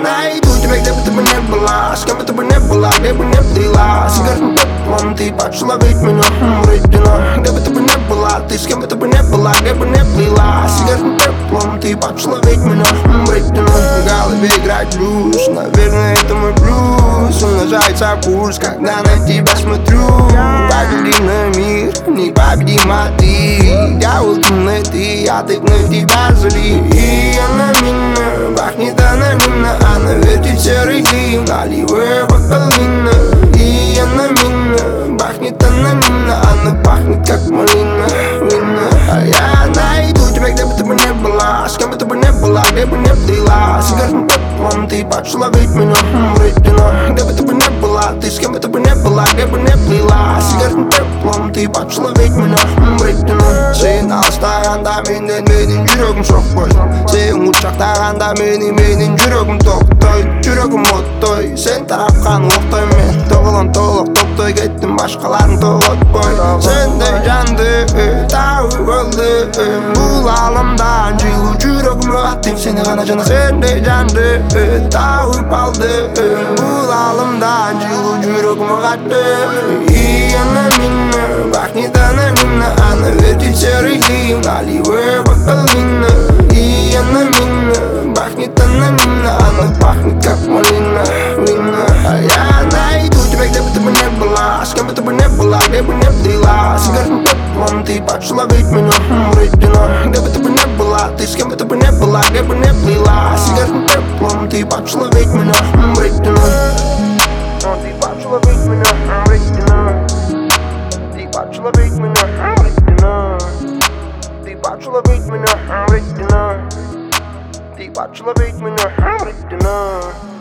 найду тебя, где бы ты бы не была, с кем бы ты бы не была, где бы не плела. Сигаретным пеплом ты почла ведь меня рождена. Где бы ты бы не была, ты с кем бы ты бы не была, где бы не плела. Сигаретным пеплом ты почла ведь меня рождена. В голове играет блюз, наверное это мой плюс. Умножается пульс, когда на тебя смотрю. Победимый мир, непобедима ты. Дьявол темный ты, я так на тебя зли. И она меня пахнет анонимно, она вертит серый дым, наливая бокалина. И она меня пахнет анонимно, она пахнет как малина, вина. А я найду тебя, где бы ты бы не была, с кем бы ты бы не была, где бы не плела. Сигаретным пеплом ты почла ведь меня рождена. Где бы ты бы не была, ты с кем бы ты бы не была, где бы не плела. Сигаретным пеплом ты почла ведь меня рождена. Сен алыстағанда менің жүрегім соқпай. Сен құшақтағанда менің жүрегім тоқтай. Жүрегім оттай, сен тарапқан оқтай. Мен тоғылан толық топтай кеттім, башқаларын тоғытпай. Сендей жанды тауып өлді, бұл ғаламдан жылу жүрегім аттым. Сені ғана жана сендей жанды тауып алды, бұл ғаламдан жылу жүрегім аттым. И она меня пахнет анонимно, она вертит серый дым, наливая бокалина. И она меня пахнет анонимно, она пахнет как малина, вина. А я найду тебя, где бы ты бы не была, с кем бы ты бы не была, где бы не плела. Сигаретным пеплом ты почла ведь меня рождена. Где бы ты бы не была, ты с кем бы ты бы не была, где бы не плела. Сигаретным пеплом ты почла ведь меня рождена. Ты почла ведь меня рождена. Ты почла ведь меня рождена. Ты почла ведь меня рождена. Ты почла ведь меня рождена.